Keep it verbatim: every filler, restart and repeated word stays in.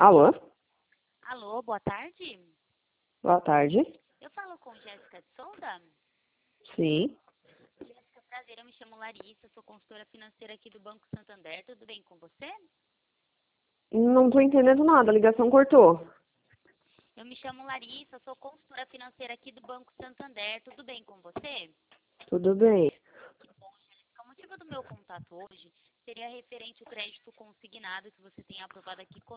Alô? Alô, boa tarde. Boa tarde. Eu falo com Jéssica de Souza. Sim. Jéssica, prazer, eu me chamo Larissa, sou consultora financeira aqui do Banco Santander. Tudo bem com você? Não tô entendendo nada, a ligação cortou. Eu me chamo Larissa, sou consultora financeira aqui do Banco Santander. Tudo bem com você? Tudo bem. O motivo do meu contato hoje seria referente ao crédito consignado que você tem aprovado aqui conosco.